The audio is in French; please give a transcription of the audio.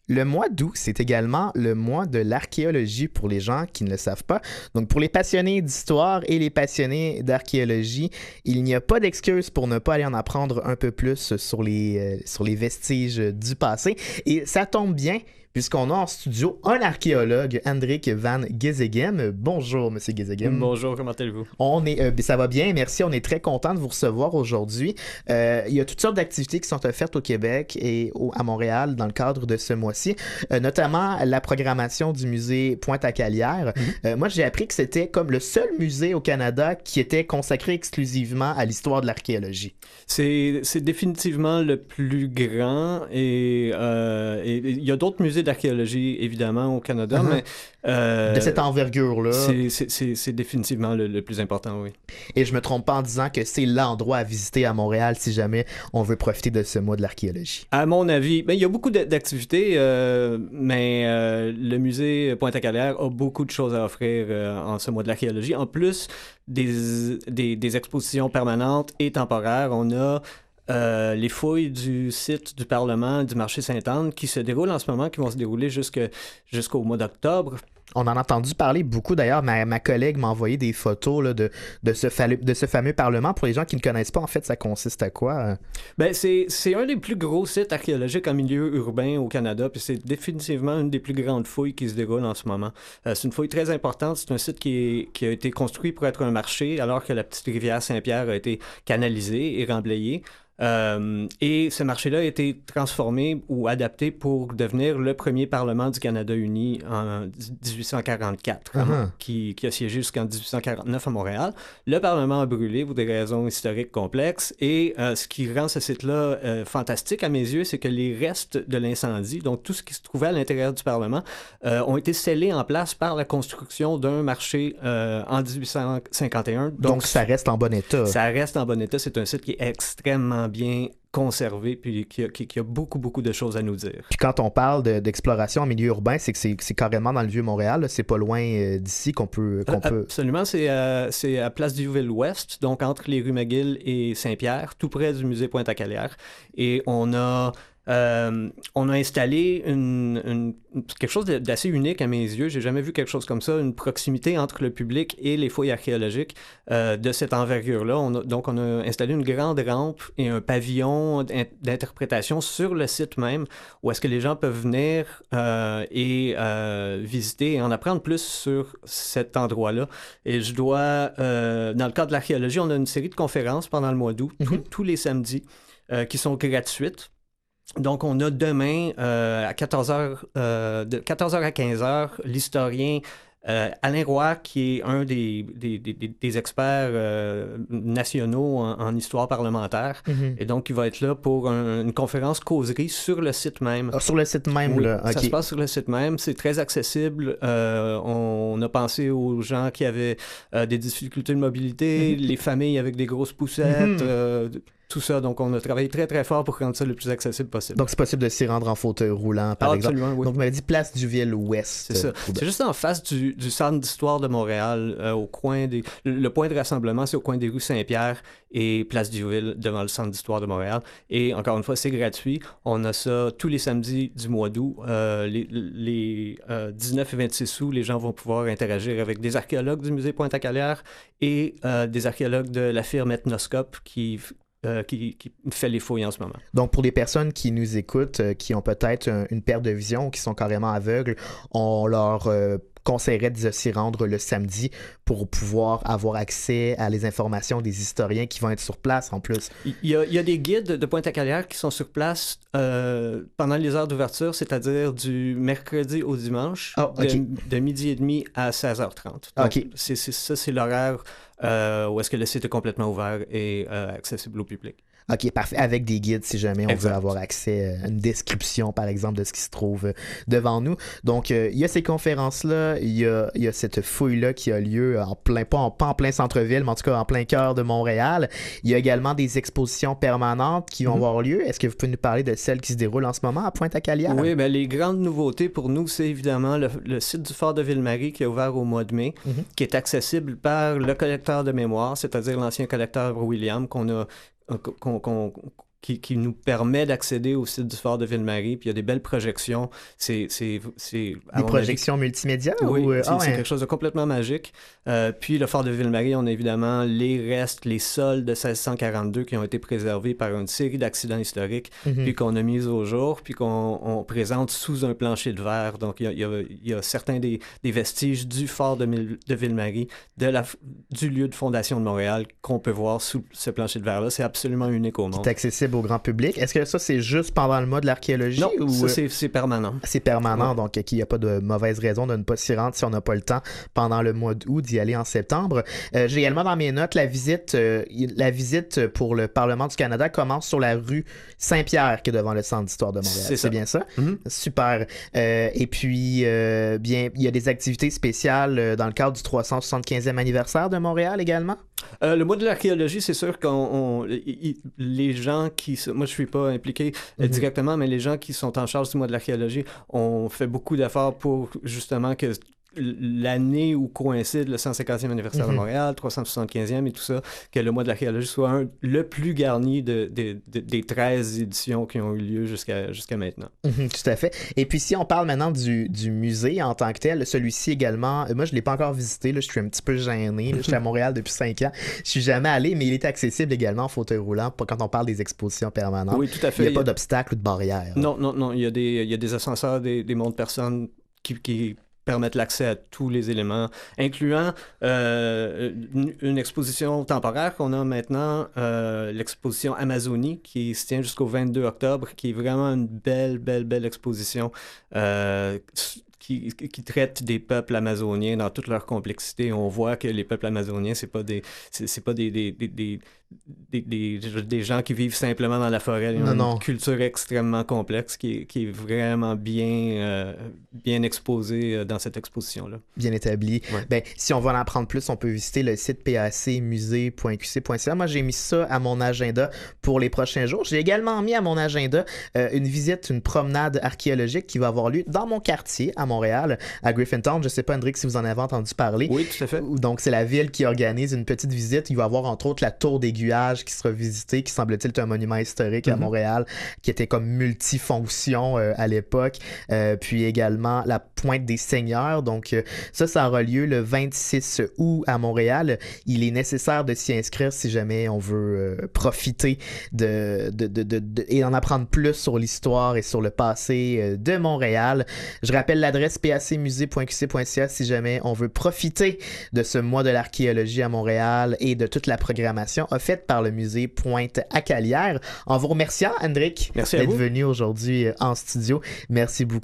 Le mois d'août, c'est également le mois de l'archéologie pour les gens qui ne le savent pas. Donc, pour les passionnés d'histoire et les passionnés d'archéologie, il n'y a pas d'excuse pour ne pas aller en apprendre un peu plus sur les vestiges du passé. Et ça tombe bien, puisqu'on a en studio un archéologue, Hendrik van Gezegem. Bonjour, Monsieur Gezegem. Bonjour, comment allez-vous? Ça va bien, merci. On est très content de vous recevoir aujourd'hui. Il y a toutes sortes d'activités qui sont offertes au Québec et à Montréal dans le cadre de ce mois-ci, notamment la programmation du musée Pointe-à-Calière. Moi, j'ai appris que c'était comme le seul musée au Canada qui était consacré exclusivement à l'histoire de l'archéologie. C'est définitivement le plus grand et il y a d'autres musées d'archéologie, évidemment, au Canada, mais... de cette envergure-là. C'est définitivement le plus important, oui. Et je me trompe pas en disant que c'est l'endroit à visiter à Montréal si jamais on veut profiter de ce mois de l'archéologie. À mon avis, il y a beaucoup d'activités, mais le musée Pointe-à-Calière a beaucoup de choses à offrir en ce mois de l'archéologie. En plus des expositions permanentes et temporaires, on a les fouilles du site du Parlement du marché Sainte-Anne qui se déroulent en ce moment, qui vont se dérouler jusqu'au mois d'octobre. On en a entendu parler beaucoup d'ailleurs. Ma collègue m'a envoyé des photos là, de ce fameux Parlement. Pour les gens qui ne connaissent pas, en fait, ça consiste à quoi? C'est un des plus gros sites archéologiques en milieu urbain au Canada, puis c'est définitivement une des plus grandes fouilles qui se déroulent en ce moment. C'est une fouille très importante. C'est un site qui a été construit pour être un marché, alors que la petite rivière Saint-Pierre a été canalisée et remblayée. Et ce marché-là a été transformé ou adapté pour devenir le premier Parlement du Canada uni en 1844, qui a siégé jusqu'en 1849 à Montréal. Le Parlement a brûlé pour des raisons historiques complexes et ce qui rend ce site-là fantastique à mes yeux, c'est que les restes de l'incendie, donc tout ce qui se trouvait à l'intérieur du Parlement, ont été scellés en place par la construction d'un marché en 1851. Donc ça reste en bon état. Ça reste en bon état. C'est un site qui est extrêmement bien conservé puis qui a beaucoup, beaucoup de choses à nous dire. Puis quand on parle d'exploration en milieu urbain, c'est que c'est carrément dans le Vieux-Montréal, là. C'est pas loin d'ici qu'on peut... Absolument, c'est à Place Diouville-Ouest, donc entre les rues McGill et Saint-Pierre, tout près du musée Pointe-à-Calière. Et on a installé quelque chose d'assez unique à mes yeux. J'ai jamais vu quelque chose comme ça, une proximité entre le public et les fouilles archéologiques de cette envergure-là. On a installé une grande rampe et un pavillon d'interprétation sur le site même, où est-ce que les gens peuvent venir et visiter et en apprendre plus sur cet endroit-là. Et dans le cadre de l'archéologie, on a une série de conférences pendant le mois d'août, tous les samedis, qui sont gratuites. Donc, on a demain, à 14h, de 14h à 15h, l'historien Alain Roy, qui est un des experts nationaux en histoire parlementaire. Et donc, il va être là pour une conférence causerie sur le site même. Sur le site même, oui, là. Okay. Ça se passe sur le site même. C'est très accessible. On a pensé aux gens qui avaient des difficultés de mobilité, les familles avec des grosses poussettes, tout ça. Donc, on a travaillé très, très fort pour rendre ça le plus accessible possible. Donc, c'est possible de s'y rendre en fauteuil roulant, par exemple. Absolument, oui. Donc, vous m'avez dit Place du Ville-Ouest. C'est ça. C'est juste en face du Centre d'histoire de Montréal, au coin des... Le point de rassemblement, c'est au coin des rues Saint-Pierre et Place du Ville, devant le Centre d'histoire de Montréal. Et encore une fois, c'est gratuit. On a ça tous les samedis du mois d'août. Les 19 et 26 août, les gens vont pouvoir interagir avec des archéologues du musée Pointe-à-Calière et des archéologues de la firme Ethnoscope qui fait les fouilles en ce moment. Donc, pour les personnes qui nous écoutent, qui ont peut-être une perte de vision ou qui sont carrément aveugles, on leur conseillerait de s'y rendre le samedi pour pouvoir avoir accès à les informations des historiens qui vont être sur place en plus. Il y a des guides de Pointe-à-Calière qui sont sur place pendant les heures d'ouverture, c'est-à-dire du mercredi au dimanche, de midi et demi à 16h30. Donc, c'est l'horaire où est-ce que le site est complètement ouvert et accessible au public. OK, parfait. Avec des guides, si jamais on veut avoir accès à une description, par exemple, de ce qui se trouve devant nous. Donc, il y a ces conférences-là, il y a cette fouille-là qui a lieu pas en plein centre-ville, mais en tout cas en plein cœur de Montréal. Il y a également des expositions permanentes qui vont avoir lieu. Est-ce que vous pouvez nous parler de celles qui se déroulent en ce moment à Pointe-à-Calière? Oui, bien, les grandes nouveautés pour nous, c'est évidemment le site du Fort de Ville-Marie qui est ouvert au mois de mai, qui est accessible par le collecteur de mémoire, c'est-à-dire l'ancien collecteur William qui nous permet d'accéder au site du Fort de Ville-Marie. Puis il y a des belles projections. Des projections multimédia? Oui, ou... c'est quelque chose de complètement magique. Puis le Fort de Ville-Marie, on a évidemment les restes, les sols de 1642 qui ont été préservés par une série d'accidents historiques, puis qu'on a mis au jour, puis qu'on présente sous un plancher de verre. Donc il y a certains des vestiges du Fort de Ville-Marie, du lieu de fondation de Montréal qu'on peut voir sous ce plancher de verre-là. C'est absolument unique au monde. C'est accessible au grand public. Est-ce que ça, c'est juste pendant le mois de l'archéologie? Non, ou... ça, c'est permanent. C'est permanent, donc il n'y a pas de mauvaise raison de ne pas s'y rendre si on n'a pas le temps pendant le mois d'août d'y aller en septembre. J'ai également dans mes notes la visite pour le Parlement du Canada commence sur la rue Saint-Pierre qui est devant le Centre d'histoire de Montréal. C'est bien ça? Super. Et puis, bien, il y a des activités spéciales dans le cadre du 375e anniversaire de Montréal également? Le mois de l'archéologie, c'est sûr les gens qui... Moi, je suis pas impliqué directement, mais les gens qui sont en charge du mois de l'archéologie ont fait beaucoup d'efforts pour justement que l'année où coïncide le 150e anniversaire de Montréal, 375e et tout ça, que le mois de l'archéologie soit le plus garni des 13 éditions qui ont eu lieu jusqu'à maintenant. Tout à fait. Et puis si on parle maintenant du musée en tant que tel, celui-ci également, moi je ne l'ai pas encore visité, là, je suis un petit peu gêné, là, je suis à Montréal depuis 5 ans, je suis jamais allé, mais il est accessible également en fauteuil roulant quand on parle des expositions permanentes. Oui, tout à fait. Il n'y a pas d'obstacle ou de barrière. Non, il y a des ascenseurs, des montes-personnes qui permettent l'accès à tous les éléments, incluant une exposition temporaire qu'on a maintenant, l'exposition Amazonie, qui se tient jusqu'au 22 octobre, qui est vraiment une belle exposition qui traite des peuples amazoniens dans toute leur complexité. On voit que les peuples amazoniens, c'est pas des gens qui vivent simplement dans la forêt. Ils ont une culture extrêmement complexe qui est vraiment bien exposée dans cette exposition-là. Bien établie. Ouais. Ben, si on veut en apprendre plus, on peut visiter le site pacmusée.qc.ca. Moi, j'ai mis ça à mon agenda pour les prochains jours. J'ai également mis à mon agenda une promenade archéologique qui va avoir lieu dans mon quartier, à Montréal, à Griffintown. Je ne sais pas, Hendrik, si vous en avez entendu parler. Oui, tout à fait. Donc, c'est la ville qui organise une petite visite. Il va y avoir, entre autres, la tour d'aiguillage qui sera visitée, qui semble-t-il est un monument historique à Montréal, qui était comme multifonction à l'époque. Puis également la pointe des seigneurs. Donc, ça aura lieu le 26 août à Montréal. Il est nécessaire de s'y inscrire si jamais on veut profiter et en apprendre plus sur l'histoire et sur le passé de Montréal. Je rappelle l'adresse pacmusée.qc.ca si jamais on veut profiter de ce mois de l'archéologie à Montréal et de toute la programmation faite par le musée Pointe-à-Calière. En vous remerciant, Hendrik, d'être venu aujourd'hui en studio. Merci beaucoup.